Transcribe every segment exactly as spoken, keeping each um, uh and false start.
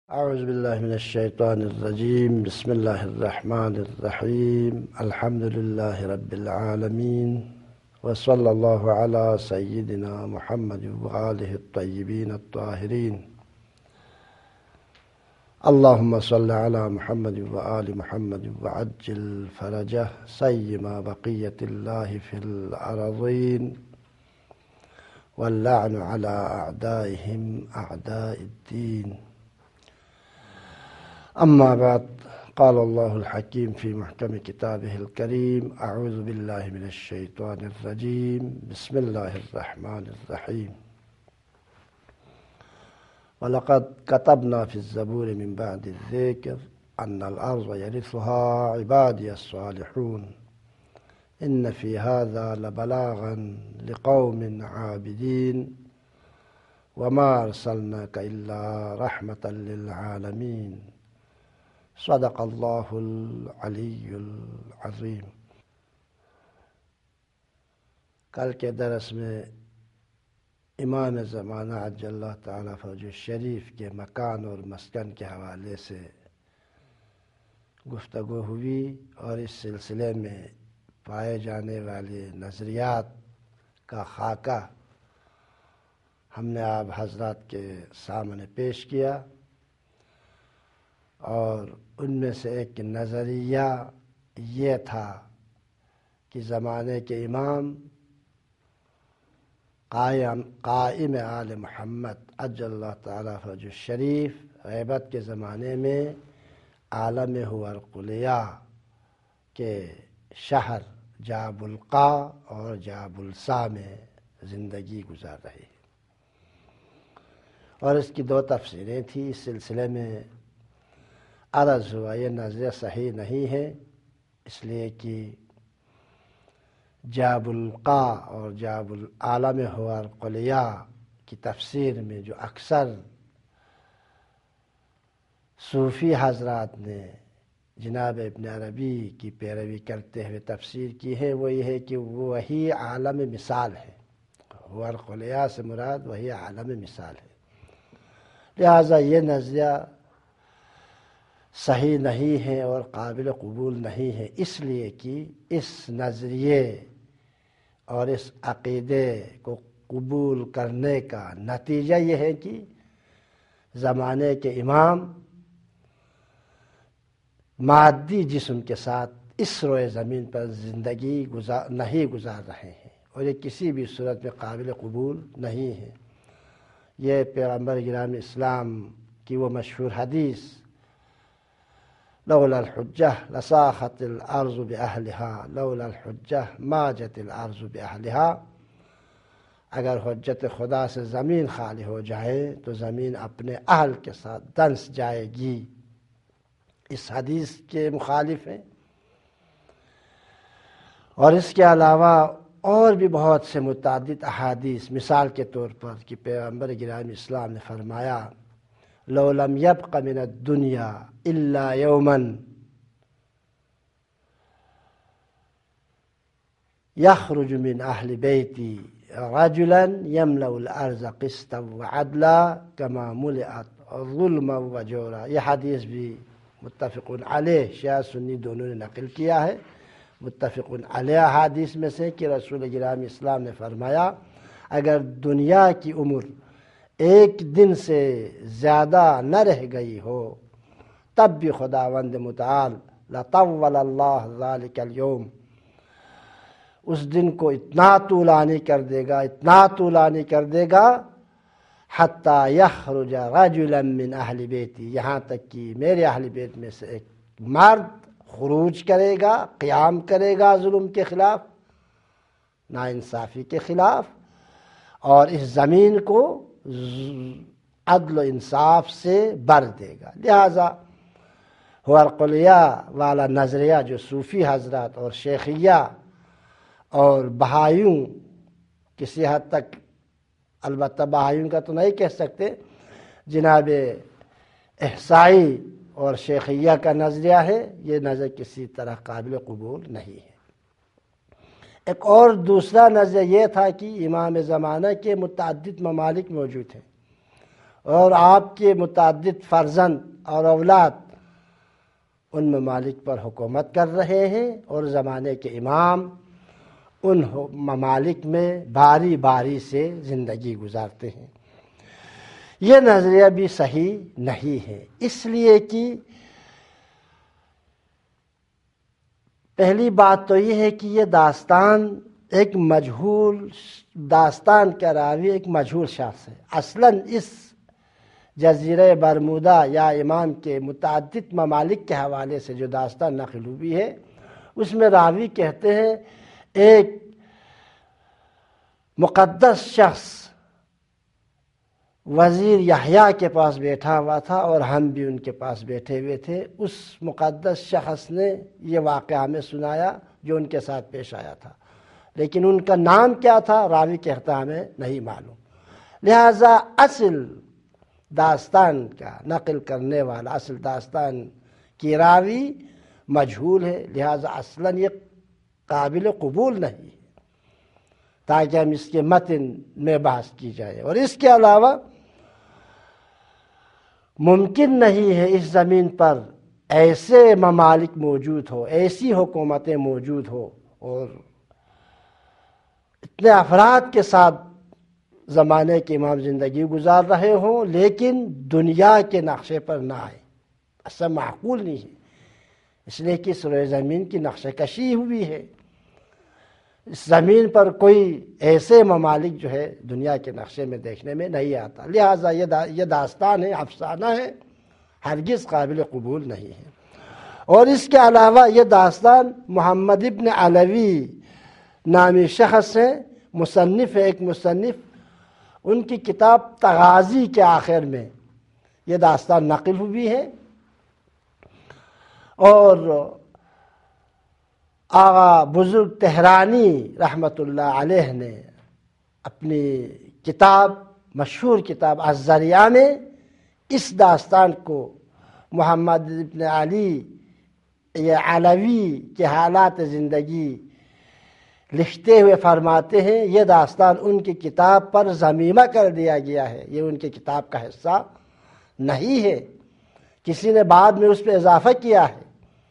أعوذ بالله من الشيطان الرجيم. بسم الله الرحمن الرحيم. الحمد لله رب العالمين، وصلى الله على سيدنا محمد وآله الطيبين الطاهرين. اللهم صل على محمد وآل محمد وعجل فرجه سيما بقية الله في الأرضين، واللعن على أعدائهم أعداء الدين. أما بعد، قال الله الحكيم في محكم كتابه الكريم: أعوذ بالله من الشيطان الرجيم. بسم الله الرحمن الرحيم. ولقد كتبنا في الزبور من بعد الذكر أن الأرض يرثها عبادي الصالحون إن في هذا لبلاغا لقوم عابدين وما أرسلناك إلا رحمة للعالمين. صدق اللہ العلی العظیم. کل کے درس میں امام زمانہ عجل اللہ تعالیٰ فرجہ الشریف کے مکان اور مسکن کے حوالے سے گفتگو ہوئی، اور اس سلسلے میں پائے جانے والے نظریات کا خاکہ ہم نے آپ حضرات کے سامنے پیش کیا، اور ان میں سے ایک نظریہ یہ تھا کہ زمانے کے امام قائم قائم آل محمد عجل اللہ تعالیٰ فرجہ الشریف غیبت کے زمانے میں عالم ہرقلیہ کے شہر جابلقا اور جابلسا میں زندگی گزار رہے، اور اس کی دو تفسیریں تھیں. اس سلسلے میں عرض ہوا یہ نظریہ صحیح نہیں ہے، اس لیے کہ جابلقا اور جاب العالم ہرقلیہ کی تفسیر میں جو اکثر صوفی حضرات نے جناب ابن عربی کی پیروی کرتے ہوئے تفسیر کی ہے، وہ یہ ہے کہ وہی عالم مثال ہے. ہرقلیہ سے مراد وہی عالم مثال ہے. لہذا یہ نظریہ صحیح نہیں ہے اور قابل قبول نہیں ہے، اس لیے کہ اس نظریے اور اس عقیدے کو قبول کرنے کا نتیجہ یہ ہے کہ زمانے کے امام مادی جسم کے ساتھ اس روئے زمین پر زندگی گزار نہیں گزار رہے ہیں، اور یہ کسی بھی صورت میں قابل قبول نہیں ہے. یہ پیغمبر گرامی اسلام کی وہ مشہور حدیث لولا الحجہ لساخت الارض باہلہا لولا الحجہ ماجت الارض باہلہا، اگر حجت خدا سے زمین خالی ہو جائے تو زمین اپنے اہل کے ساتھ دنس جائے گی. اس حدیث کے مخالف ہیں، اور اس کے علاوہ اور بھی بہت سے متعدد احادیث، مثال کے طور پر کہ پیغمبر گرامی اسلام نے فرمایا: لو لم يبق من الدنيا إلا يوما يخرج من أهل بيتي رجلا يملأ الأرض قسطا وعدلا كما ملئت ظلما وجورا. یہ حدیث بھی متفق علیہ شیعہ سنی دونوں نے نقل کیا ہے. متفق علیہ حدیث میں سے کہ رسول گرامی اسلام نے فرمایا: اگر دنیا کی عمر ایک دن سے زیادہ نہ رہ گئی ہو تب بھی خداوند متعال لطول اللہ ذلک اليوم، اس دن کو اتنا طولانی کر دے گا اتنا طولانی کر دے گا حتی یخرج رجلا من اہل بیتی، یہاں تک کہ میرے اہل بیت میں سے ایک مرد خروج کرے گا، قیام کرے گا ظلم کے خلاف، ناانصافی کے خلاف، اور اس زمین کو عدل و انصاف سے بھر دے گا. لہذا ہرقلیہ والا نظریہ جو صوفی حضرات اور شیخیہ اور بہائیوں کسی حد تک، البتہ بہائیوں کا تو نہیں کہہ سکتے، جناب احصائی اور شیخیہ کا نظریہ ہے، یہ نظر کسی طرح قابل قبول نہیں ہے. ایک اور دوسرا نظریہ یہ تھا کہ امام زمانہ کے متعدد ممالک موجود ہیں، اور آپ کے متعدد فرزند اور اولاد ان ممالک پر حکومت کر رہے ہیں اور زمانے کے امام ان ممالک میں باری باری سے زندگی گزارتے ہیں۔ یہ نظریہ بھی صحیح نہیں ہے، اس لیے کہ پہلی بات تو یہ ہے کہ یہ داستان ایک مجہول داستان کا راوی ایک مجہول شخص ہے۔ اصلاً اس جزیرہ برمودا یا امام کے متعدد ممالک کے حوالے سے جو داستان نقل ہوئی ہے اس میں راوی کہتے ہیں ایک مقدس شخص وزیر یحییٰ کے پاس بیٹھا ہوا تھا اور ہم بھی ان کے پاس بیٹھے ہوئے تھے۔ اس مقدس شخص نے یہ واقعہ ہمیں سنایا جو ان کے ساتھ پیش آیا تھا، لیکن ان کا نام کیا تھا راوی کہتا ہمیں نہیں معلوم۔ لہذا اصل داستان کا نقل کرنے والا، اصل داستان کی راوی مجہول ہے، لہذا اصلاً یہ قابل قبول نہیں ہے تاکہ ہم اس کے متن میں بحث کی جائے۔ اور اس کے علاوہ ممکن نہیں ہے اس زمین پر ایسے ممالک موجود ہو، ایسی حکومتیں موجود ہو اور اتنے افراد کے ساتھ زمانے کے امام زندگی گزار رہے ہوں لیکن دنیا کے نقشے پر نہ آئے، ایسا معقول نہیں ہے، اس لیے کہ سروے زمین کی نقشہ کشی ہوئی ہے، اس زمین پر کوئی ایسے ممالک جو ہے دنیا کے نقشے میں دیکھنے میں نہیں آتا، لہٰذا یہ دا یہ داستان ہے، افسانہ ہے، ہرگز قابل قبول نہیں ہے۔ اور اس کے علاوہ یہ داستان محمد ابن علوی نامی شخص ہے، مصنف ہے، ایک مصنف، ان کی کتاب تغازی کے آخر میں یہ داستان نقل ہوئی ہے۔ اور آغا بزرگ تہرانی رحمۃ اللہ علیہ نے اپنی کتاب مشہور کتاب الذریعہ میں اس داستان کو محمد ابن علی یہ علوی کے حالات زندگی لکھتے ہوئے فرماتے ہیں یہ داستان ان کی کتاب پر ضمیمہ کر دیا گیا ہے، یہ ان کی کتاب کا حصہ نہیں ہے، کسی نے بعد میں اس پہ اضافہ کیا ہے،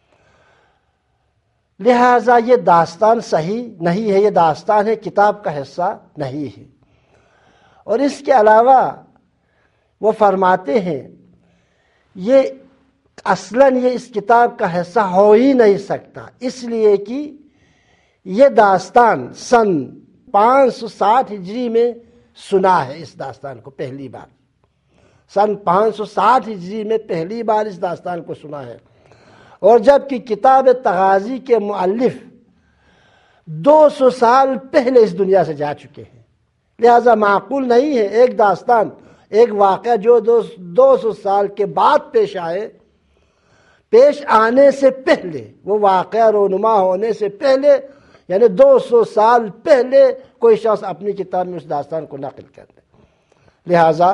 لہٰذا یہ داستان صحیح نہیں ہے، یہ داستان ہے کتاب کا حصہ نہیں ہے۔ اور اس کے علاوہ وہ فرماتے ہیں یہ اصلاً یہ اس کتاب کا حصہ ہو ہی نہیں سکتا، اس لیے کہ یہ داستان سن پانچ سو ساٹھ ہجری میں سنا ہے، اس داستان کو پہلی بار سن پانچ سو ساٹھ ہجری میں پہلی بار اس داستان کو سنا ہے، اور جبکہ کتاب تغازی کے مؤلف دو سو سال پہلے اس دنیا سے جا چکے ہیں، لہذا معقول نہیں ہے ایک داستان ایک واقعہ جو دو دو سو سال کے بعد پیش آئے، پیش آنے سے پہلے وہ واقعہ رونما ہونے سے پہلے یعنی دو سو سال پہلے کوئی شخص اپنی کتاب میں اس داستان کو نقل کر دے، لہذا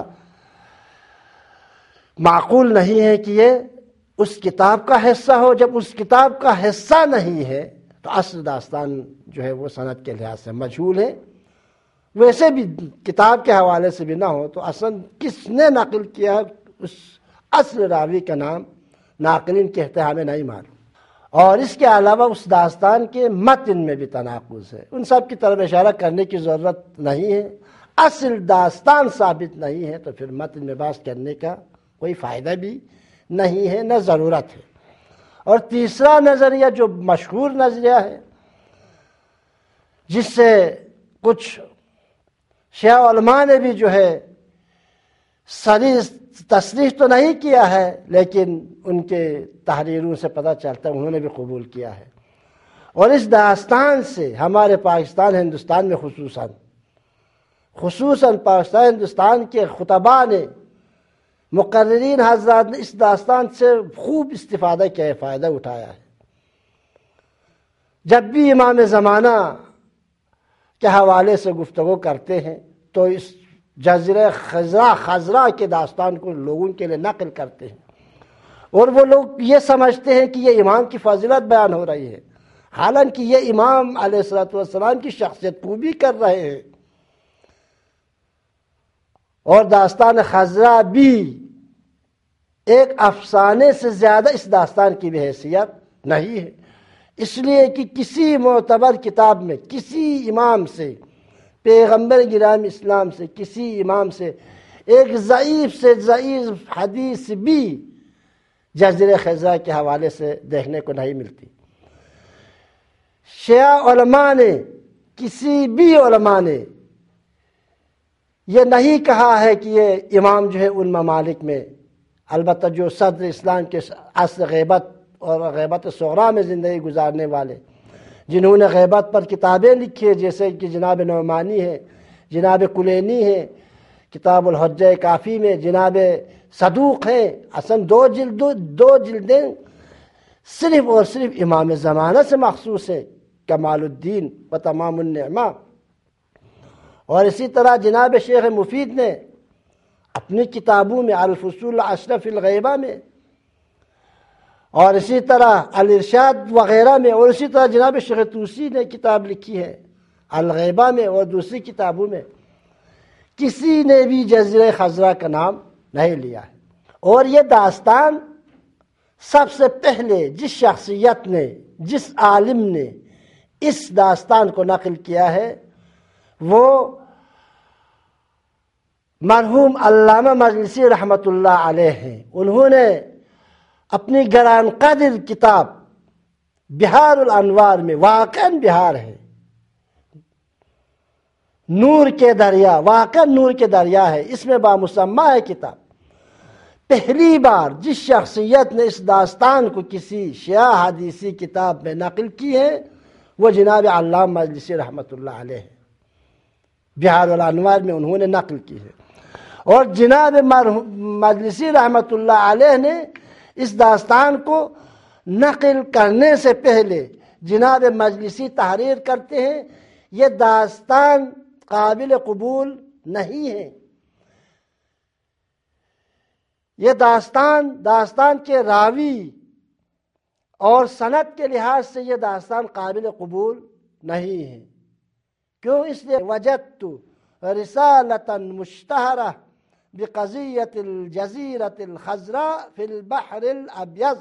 معقول نہیں ہے کہ یہ اس کتاب کا حصہ ہو۔ جب اس کتاب کا حصہ نہیں ہے تو اصل داستان جو ہے وہ سند کے لحاظ سے مجہول ہے، ویسے بھی کتاب کے حوالے سے بھی نہ ہو تو اصل کس نے نقل کیا اس اصل راوی کا نام ناقلین کہتے ہیں ہمیں نہیں معلوم، اور اس کے علاوہ اس داستان کے متن میں بھی تناقض ہے، ان سب کی طرف اشارہ کرنے کی ضرورت نہیں ہے، اصل داستان ثابت نہیں ہے تو پھر متن میں بحث کرنے کا کوئی فائدہ بھی نہیں ہے نہ ضرورت ہے۔ اور تیسرا نظریہ جو مشہور نظریہ ہے جس سے کچھ شیعہ علماء نے بھی جو ہے صریح تصریح تو نہیں کیا ہے لیکن ان کے تحریروں سے پتہ چلتا ہے انہوں نے بھی قبول کیا ہے، اور اس داستان سے ہمارے پاکستان ہندوستان میں خصوصاً خصوصاً پاکستان ہندوستان کے خطباء نے مقررین حضرات نے اس داستان سے خوب استفادہ کیا ہے، فائدہ اٹھایا ہے۔ جب بھی امام زمانہ کے حوالے سے گفتگو کرتے ہیں تو اس جزیرہ خضرا خضرا کے داستان کو لوگوں کے لیے نقل کرتے ہیں، اور وہ لوگ یہ سمجھتے ہیں کہ یہ امام کی فضیلت بیان ہو رہی ہے، حالانکہ یہ امام علیہ الصلوۃ والسلام کی شخصیت کو بھی کر رہے ہیں۔ اور داستان خضرا بھی ایک افسانے سے زیادہ اس داستان کی بھی حیثیت نہیں ہے، اس لیے کہ کسی معتبر کتاب میں کسی امام سے، پیغمبر گرامی اسلام سے کسی امام سے ایک ضعیف سے ضعیف حدیث بھی جزیرہ خضرا کے حوالے سے دیکھنے کو نہیں ملتی۔ شیعہ علماء نے، کسی بھی علماء نے یہ نہیں کہا ہے کہ یہ امام جو ہے ان ممالک میں، البتہ جو صدر اسلام کے عصر غیبت اور غیبت صغریٰ میں زندگی گزارنے والے، جنہوں نے غیبت پر کتابیں لکھی ہیں، جیسے کہ جناب نعمانی ہے، جناب کلینی ہے کتاب الحجہ کافی میں، جناب صدوق ہیں، اصلا دو جلد دو جلدیں صرف اور صرف امام زمانہ سے مخصوص ہیں، کمال الدین و تمام النعمہ۔ اور اسی طرح جناب شیخ مفید نے اپنی کتابوں میں الفصول العشرہ فی الغیبہ میں، اور اسی طرح الارشاد وغیرہ میں، اور اسی طرح جناب شیخ طوسی نے کتاب لکھی ہے الغیبہ میں اور دوسری کتابوں میں، کسی نے بھی جزیرہ خضرا کا نام نہیں لیا ہے۔ اور یہ داستان سب سے پہلے جس شخصیت نے، جس عالم نے اس داستان کو نقل کیا ہے وہ مرحوم علامہ مجلسی رحمۃ اللہ علیہ ہیں۔ انہوں نے اپنی گران قدر کتاب بہار الانوار میں، واقعاً بہار ہے، نور کے دریا، واقعاً نور کے دریا ہے، اس میں بامسمہ ہے کتاب۔ پہلی بار جس شخصیت نے اس داستان کو کسی شیعہ حدیثی کتاب میں نقل کی ہے وہ جناب علامہ مجلسی رحمۃ اللہ علیہ ہے، بہار الانوار میں انہوں نے نقل کی ہے۔ اور جناب مجلسی رحمۃ اللہ علیہ نے اس داستان کو نقل کرنے سے پہلے جناب مجلسی تحریر کرتے ہیں یہ داستان قابل قبول نہیں ہے، یہ داستان داستان کے راوی اور سند کے لحاظ سے یہ داستان قابل قبول نہیں ہے۔ کیوں؟ اس لیے وجدت رسالة مشتہرہ بقضیۃ الجزیرۃ الخضراء فی البحر الابیض،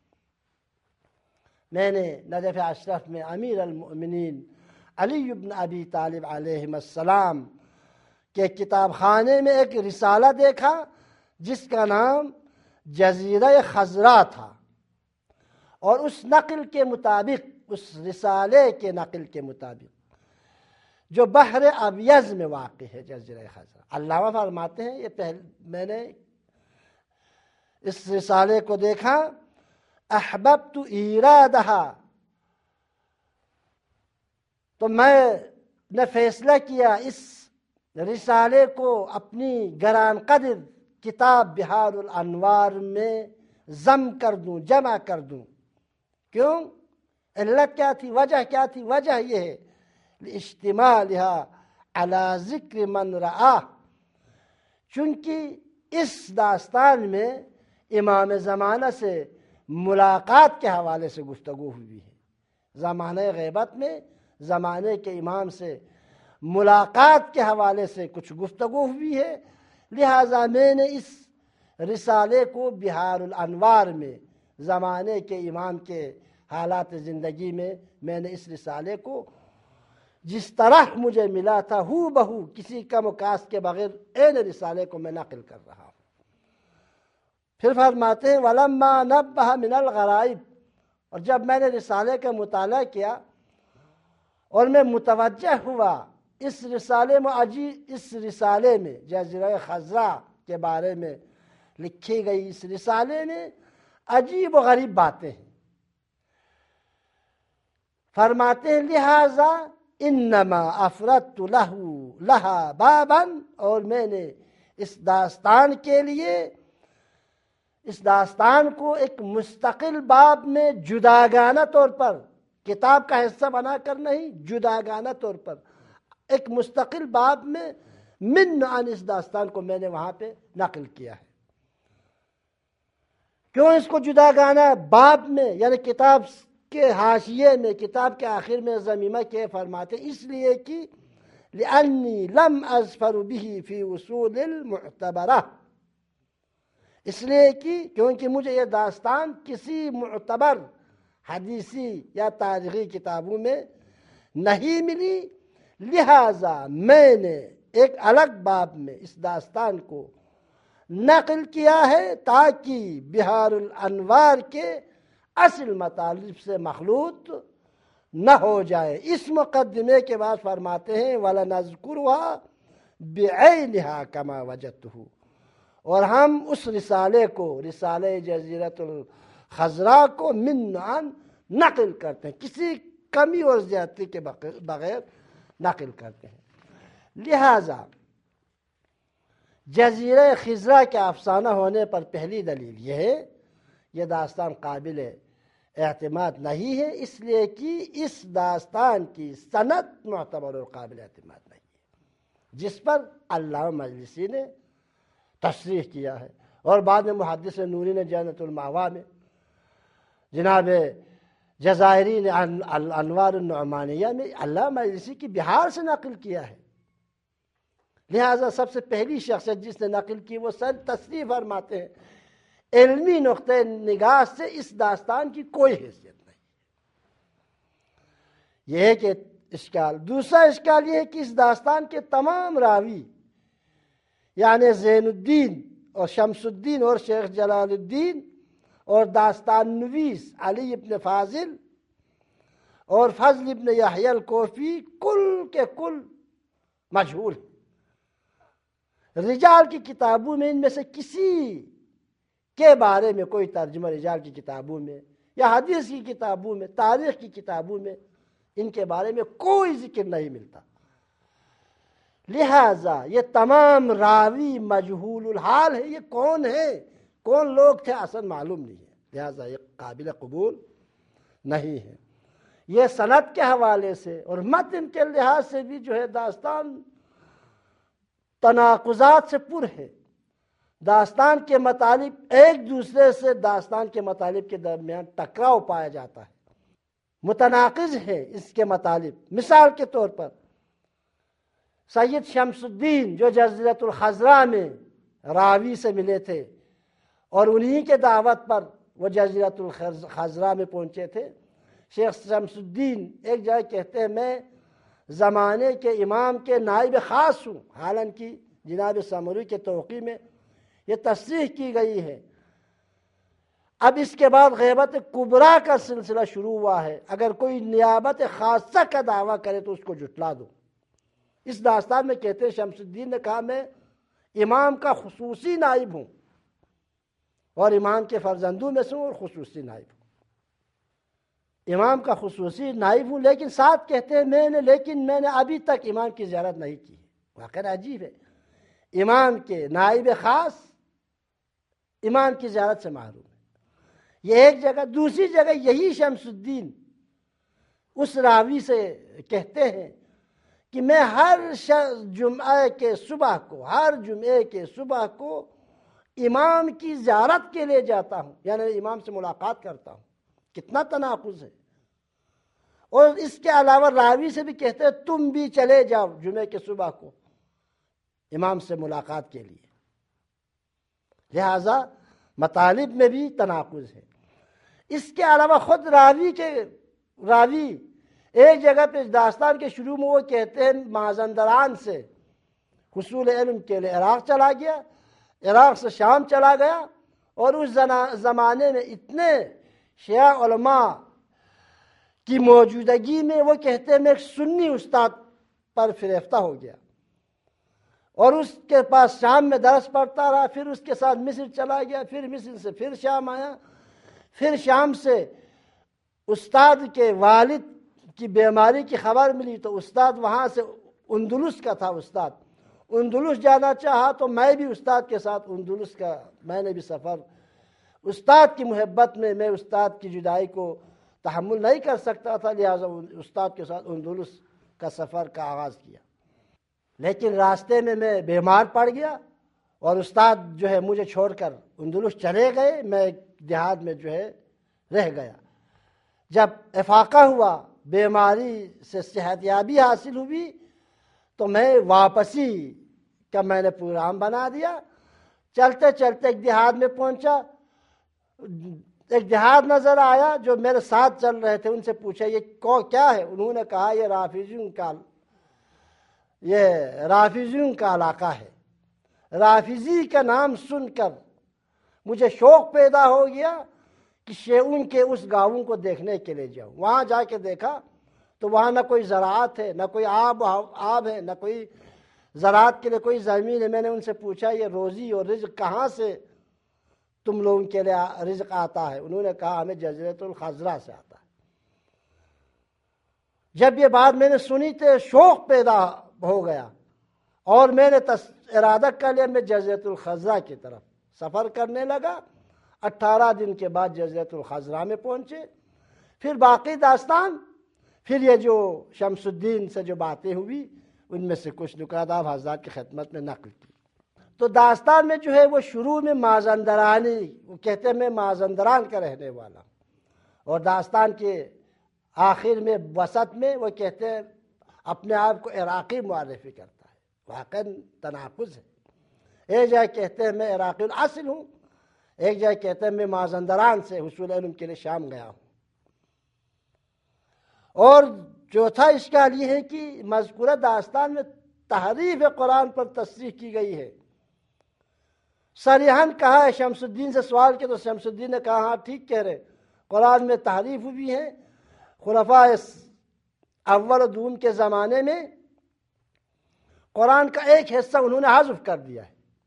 میں نے نجف اشرف میں امیر المؤمنین علی بن ابی طالب علیہ السلام کے کتاب خانے میں ایک رسالہ دیکھا جس کا نام جزیرہ خضرا تھا، اور اس نقل کے مطابق، اس رسالے کے نقل کے مطابق جو بحر ابیض میں واقع ہے جزیرہ خضرا، علامہ فرماتے ہیں یہ پہلے میں نے اس رسالے کو دیکھا، احببت ایرادہا، تو میں نے فیصلہ کیا اس رسالے کو اپنی گران قدر کتاب بہار الانوار میں ضم کر دوں، جمع کر دوں۔ کیوں؟ علت کیا تھی، وجہ کیا تھی؟ وجہ یہ ہے لاشتمالها على ذکر من رآہ، چونکہ اس داستان میں امام زمانہ سے ملاقات کے حوالے سے گفتگو ہوئی ہے، زمانہ غیبت میں زمانے کے امام سے ملاقات کے حوالے سے کچھ گفتگو ہوئی ہے، لہذا میں نے اس رسالے کو بہار الانوار میں زمانے کے امام کے حالات زندگی میں میں نے اس رسالے کو جس طرح مجھے ملا تھا ہو بہو کسی کم و کاست کے بغیر این رسالے کو میں نقل کر رہا ہوں۔ پھر فرماتے ہیں وَلَمَّا نَبَّهَ مِنَ الْغَرَائِبِ، اور جب میں نے رسالے کا مطالعہ کیا اور میں متوجہ ہوا اس رسالے میں عجیب اس رسالے میں جزیرہ خضرا کے بارے میں لکھی گئی اس رسالے میں عجیب و غریب باتیں ہیں، فرماتے ہیں لہذا انما افردت لہ لہا بابا، اور میں نے اس داستان کے لیے اس داستان کو ایک مستقل باب میں جداگانہ طور پر، کتاب کا حصہ بنا کر نہیں، جداگانہ طور پر ایک مستقل باب میں من عن اس داستان کو میں نے وہاں پہ نقل کیا ہے۔ کیوں اس کو جداگانہ باب میں یعنی کتاب کے حاشیے میں، کتاب کے آخر میں ضمیمہ کے فرماتے، اس لیے کہ لأنی لم اظفر به فی اصول المعتبرہ، اس لیے کہ کیونکہ مجھے یہ داستان کسی معتبر حدیثی یا تاریخی کتابوں میں نہیں ملی، لہذا میں نے ایک الگ باب میں اس داستان کو نقل کیا ہے تاکہ بہار الانوار کے اصل مطالب سے مخلوط نہ ہو جائے۔ اس مقدمے کے بعد فرماتے ہیں وَلَنَذْكُرُهَا بِعَيْنِهَا كَمَا وَجَدْتُهُ، اور ہم اس رسالے کو، رسالہ جزیرۃ الخضراء کو منعن نقل کرتے ہیں، کسی کمی اور زیادتی کے بغیر نقل کرتے ہیں۔ لہذا جزیرہ خضرا کے افسانہ ہونے پر پہلی دلیل یہ ہے یہ داستان قابل اعتماد نہیں ہے، اس لیے کہ اس داستان کی سند معتبر اور قابل اعتماد نہیں ہے، جس پر علامہ مجلسی نے تصریح کیا ہے، اور بعد میں محدث نوری نے جنت المأویٰ میں، جناب جزائری نے الانوار النعمانیہ میں علامہ مجلسی کی بہار سے نقل کیا ہے۔ لہذا سب سے پہلی شخصیت جس نے نقل کی وہ سر تصریح فرماتے ہیں علمی نقطہ نگاہ سے اس داستان کی کوئی حیثیت نہیں۔ یہ ہے کہ اشکال۔ دوسرا اشکال یہ ہے کہ اس داستان کے تمام راوی یعنی زین الدین اور شمس الدین اور شیخ جلال الدین اور داستان نویس علی ابن فاضل اور فضل ابن یحییٰ الکوفی کل کے کل مجہول ہیں۔ رجال کی کتابوں میں ان میں سے کسی کے بارے میں کوئی ترجمہ رجال کی کتابوں میں یا حدیث کی کتابوں میں، تاریخ کی کتابوں میں ان کے بارے میں کوئی ذکر نہیں ملتا۔ لہذا یہ تمام راوی مجہول الحال ہے، یہ کون ہے، کون لوگ تھے اصلا معلوم نہیں ہے، لہذا یہ قابل قبول نہیں ہے۔ یہ سند کے حوالے سے اور متن کے لحاظ سے بھی جو ہے داستان تناقضات سے پر ہے۔ داستان کے مطالب ایک دوسرے سے داستان کے مطالب کے درمیان ٹکراؤ پایا جاتا ہے، متناقض ہے اس کے مطالب۔ مثال کے طور پر سید شمس الدین جو جزیرۃ الخضراء میں راوی سے ملے تھے اور انہی کے دعوت پر وہ جزیرۃ الخضراء میں پہنچے تھے، شیخ شمس الدین ایک جگہ کہتے ہیں میں زمانے کے امام کے نائب خاص ہوں، حالانکہ جناب سامری کے توقیع میں یہ تصریح کی گئی ہے۔ اب اس کے بعد غیبت کبریٰ کا سلسلہ شروع ہوا ہے، اگر کوئی نیابت خاصہ کا دعویٰ کرے تو اس کو جھٹلا دو۔ اس داستان میں کہتے ہیں شمس الدین نے کہا میں امام کا خصوصی نائب ہوں اور امام کے فرزندوں میں سے ہوں اور خصوصی نائب ہوں، امام کا خصوصی نائب ہوں، لیکن ساتھ کہتے ہیں میں نے لیکن میں نے ابھی تک امام کی زیارت نہیں کی۔ واقعا عجیب ہے، امام کے نائب خاص امام کی زیارت سے محروم ہے۔ یہ ایک جگہ۔ دوسری جگہ یہی شمس الدین اس راوی سے کہتے ہیں کہ میں ہر جمعہ کے صبح کو ہر جمعے کے صبح کو امام کی زیارت کے لیے جاتا ہوں، یعنی امام سے ملاقات کرتا ہوں۔ کتنا تناقض ہے۔ اور اس کے علاوہ راوی سے بھی کہتے ہیں تم بھی چلے جاؤ جمعے کے صبح کو امام سے ملاقات کے لیے۔ لہذا مطالب میں بھی تناقض ہے۔ اس کے علاوہ خود راوی کے راوی ایک جگہ پہ داستان کے شروع میں وہ کہتے ہیں مازندران سے حصول علم کے لیے عراق چلا گیا، عراق سے شام چلا گیا، اور اس زمانے میں اتنے شیعہ علماء کی موجودگی میں وہ کہتے ہیں میں ایک سنی استاد پر فریفتہ ہو گیا اور اس کے پاس شام میں درس پڑھتا رہا، پھر اس کے ساتھ مصر چلا گیا، پھر مصر سے پھر شام آیا، پھر شام سے استاد کے والد کی بیماری کی خبر ملی تو استاد وہاں سے اندلس کا تھا، استاد اندلس جانا چاہا تو میں بھی استاد کے ساتھ اندلس کا میں نے بھی سفر، استاد کی محبت میں میں استاد کی جدائی کو تحمل نہیں کر سکتا تھا، لہٰذا استاد کے ساتھ اندلس کا سفر کا آغاز کیا، لیکن راستے میں میں بیمار پڑ گیا اور استاد جو ہے مجھے چھوڑ کر اندلس چلے گئے، میں دیہات میں جو ہے رہ گیا۔ جب افاقہ ہوا، بیماری سے صحت یابی حاصل ہوئی تو میں واپسی کا میں نے پروگرام بنا دیا. چلتے چلتے ایک دیہات میں پہنچا. ایک دیہات نظر آیا. جو میرے ساتھ چل رہے تھے ان سے پوچھا یہ کیا ہے؟ انہوں نے کہا یہ رافضیوں کا یہ رافضیوں کا علاقہ ہے. رافضی کا نام سن کر مجھے شوق پیدا ہو گیا کہ ان کے اس گاؤں کو دیکھنے کے لیے جاؤں. وہاں جا کے دیکھا تو وہاں نہ کوئی زراعت ہے، نہ کوئی آب آب ہے، نہ کوئی زراعت کے لیے کوئی زمین ہے. میں نے ان سے پوچھا یہ روزی اور رزق کہاں سے تم لوگوں کے لیے رزق آتا ہے؟ انہوں نے کہا ہمیں جزیرۃ الخضرا سے آتا ہے. جب یہ بات میں نے سنی تو شوق پیدا ہو گیا اور میں نے ارادہ کر لیا میں جزیرۃ الخضرا کی طرف سفر کرنے لگا. اٹھارہ دن کے بعد جزیرۃ الخضرا میں پہنچے. پھر باقی داستان پھر یہ جو شمس الدین سے جو باتیں ہوئی ان میں سے کچھ نکات آپ حضرات کی خدمت میں نقل کی. تو داستان میں جو ہے وہ شروع میں مازندرانی، وہ کہتے ہیں میں مازندران کا رہنے والا، اور داستان کے آخر میں وسط میں وہ کہتے ہیں اپنے آپ کو عراقی معرفی کرتا ہے. واقعاً تناقض ہے. ایک جگہ کہتے ہیں میں عراقی الاصل ہوں، ایک جگہ کہتے ہیں میں مازندران سے حصول علم کے لیے شام گیا ہوں. اور چوتھا اشکال یہ ہے کہ مذکورہ داستان میں تحریف قرآن پر تصریح کی گئی ہے. صریحاً کہا ہے، شمس الدین سے سوال کیا تو شمس الدین نے کہا ہاں ٹھیک کہہ رہے، قرآن میں تحریف ہوئی ہے. خلفاء اول و دوم کے زمانے میں قرآن کا ایک حصہ انہوں نے حذف کر دیا ہے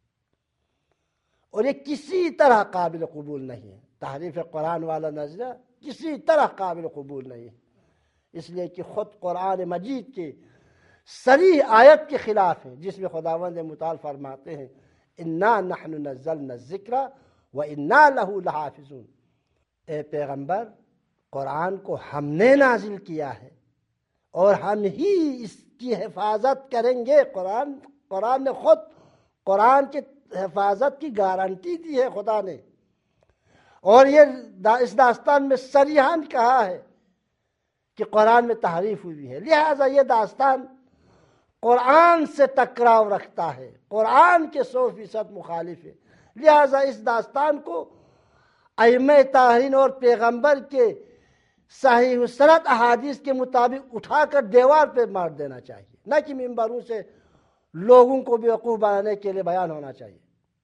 اور یہ کسی طرح قابل قبول نہیں ہے. تحریف قرآن والا نظریہ کسی طرح قابل قبول نہیں ہے، اس لیے کہ خود قرآن مجید کی صریح آیت کے خلاف ہے جس میں خداوند متعال فرماتے ہیں انا نحن نزلنا الذکر وانا لہ لحافظون. اے پیغمبر قرآن کو ہم نے نازل کیا ہے اور ہم ہی اس کی حفاظت کریں گے. قرآن قرآن نے خود قرآن کی حفاظت کی گارنٹی دی ہے خدا نے. اور یہ اس داستان میں صریحاً کہا ہے کہ قرآن میں تحریف ہوئی ہے. لہذا یہ داستان قرآن سے ٹکراؤ رکھتا ہے، قرآن کے سو فیصد مخالف ہے. لہذا اس داستان کو ائمہ طاہرین اور پیغمبر کے صحیح سند احادیث کے مطابق اٹھا کر دیوار پہ مار دینا چاہیے، نہ کہ منبروں سے لوگوں کو بیوقوف بنانے کے لیے بیان ہونا چاہیے.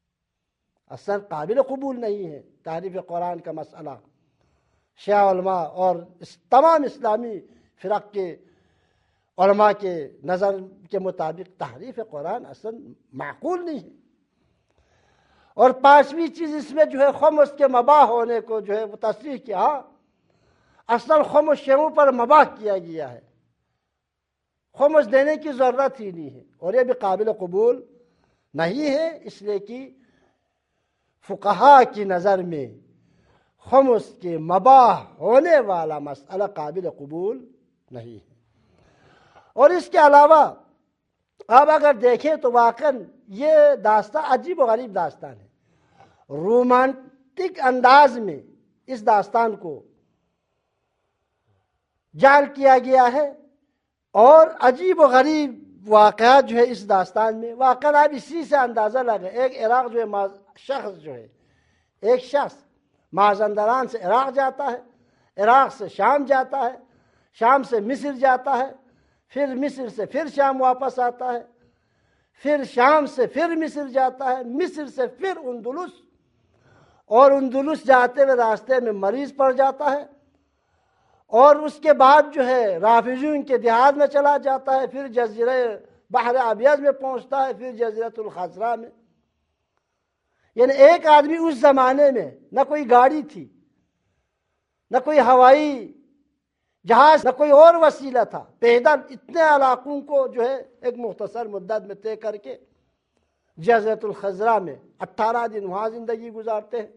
اصل قابل قبول نہیں ہے تحریف قرآن کا مسئلہ. شیعہ علماء اور تمام اسلامی فرق کے علماء کے نظر کے مطابق تحریف قرآن اصل معقول نہیں ہے. اور پانچویں چیز اس میں جو ہے خمس کے مباح ہونے کو جو ہے وہ تصریح کیا. اصل خمس شیعوں پر مباح کیا گیا ہے، خمس دینے کی ضرورت ہی نہیں ہے، اور یہ بھی قابل قبول نہیں ہے. اس لیے کہ فقہا کی نظر میں خمس کے مباح ہونے والا مسئلہ قابل قبول نہیں ہے. اور اس کے علاوہ آپ اگر دیکھیں تو واقعاً یہ داستان عجیب و غریب داستان ہے. رومانٹک انداز میں اس داستان کو جعل کیا گیا ہے اور عجیب و غریب واقعات جو ہے اس داستان میں. واقعاً آپ اسی سے اندازہ لگیں. ایک عراق جو ہے شخص جو ہے ایک شخص مازندران سے عراق جاتا ہے، عراق سے شام جاتا ہے، شام سے مصر جاتا ہے، پھر مصر سے پھر شام واپس آتا ہے، پھر شام سے پھر مصر جاتا ہے، مصر سے پھر اندلس، اور اندلس جاتے ہوئے راستے میں مریض پڑ جاتا ہے، اور اس کے بعد جو ہے رافضیوں کے دیہات میں چلا جاتا ہے، پھر جزیرہ بحر ابیض میں پہنچتا ہے، پھر جزیرۃ الخضرا میں. یعنی ایک آدمی اس زمانے میں نہ کوئی گاڑی تھی، نہ کوئی ہوائی جہاز، نہ کوئی اور وسیلہ تھا، پیدل اتنے علاقوں کو جو ہے ایک مختصر مدت میں طے کر کے جزیرۃ الخضرا میں اٹھارہ دن وہاں زندگی گزارتے ہیں.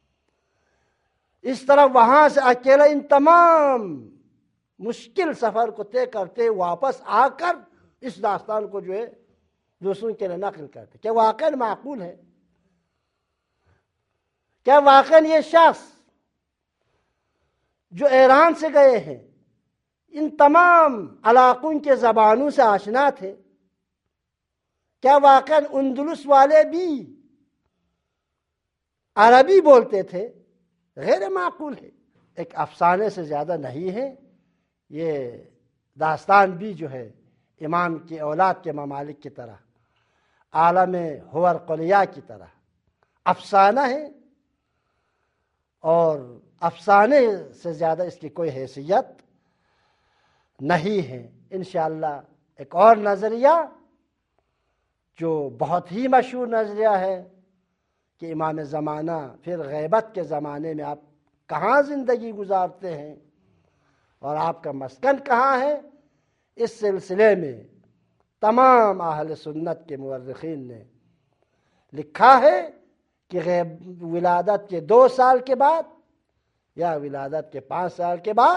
اس طرح وہاں سے اکیلا ان تمام مشکل سفر کو طے کرتے واپس آ کر اس داستان کو جو ہے دوسروں کے لیے نقل کرتے. کیا واقعاً معقول ہے؟ کیا واقعاً یہ شخص جو ایران سے گئے ہیں ان تمام علاقوں کے زبانوں سے آشنا تھے؟ کیا واقعا اندلس والے بھی عربی بولتے تھے؟ غیر معقول ہے، ایک افسانے سے زیادہ نہیں ہے۔ یہ داستان بھی جو ہے امام کی اولاد کے ممالک کی طرح، عالم ہورقلیہ کی طرح افسانہ ہے، اور افسانے سے زیادہ اس کی کوئی حیثیت نہیں ہے۔ انشاءاللہ ایک اور نظریہ جو بہت ہی مشہور نظریہ ہے کہ امام زمانہ پھر غیبت کے زمانے میں آپ کہاں زندگی گزارتے ہیں اور آپ کا مسکن کہاں ہے، اس سلسلے میں تمام اہل سنت کے مورخین نے لکھا ہے کہ غیب ولادت کے دو سال کے بعد یا ولادت کے پانچ سال کے بعد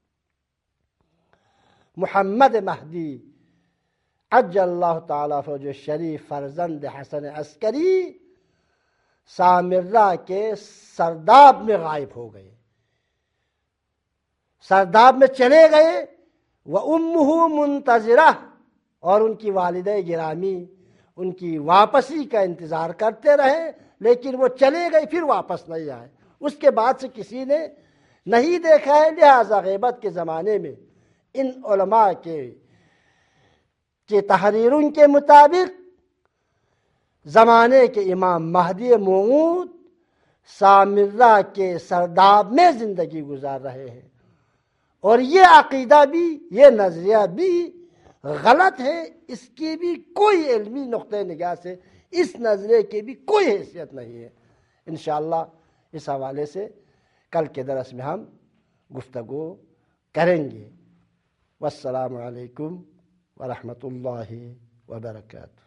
محمد مہدی عجل اللہ تعالیٰ فوج الشریف فرزند حسن عسکری سامرہ کے سرداب میں غائب ہو گئے، سرداب میں چلے گئے، وَأُمُّهُ مُنْتَظِرَةٌ، اور ان کی والدہ گرامی ان کی واپسی کا انتظار کرتے رہے، لیکن وہ چلے گئے، پھر واپس نہیں آئے۔ اس کے بعد سے کسی نے نہیں دیکھا ہے، لہذا غیبت کے زمانے میں ان علماء کے کی تحریروں کے مطابق زمانے کے امام مہدی موعود سامرہ کے سرداب میں زندگی گزار رہے ہیں، اور یہ عقیدہ بھی، یہ نظریہ بھی غلط ہے، اس کی بھی کوئی علمی نقطہ نگاہ سے اس نظریے کی بھی کوئی حیثیت نہیں ہے۔ انشاءاللہ اس حوالے سے کل کے درس میں ہم گفتگو کریں گے۔ والسلام علیکم ورحمۃ اللہ وبرکاتہ۔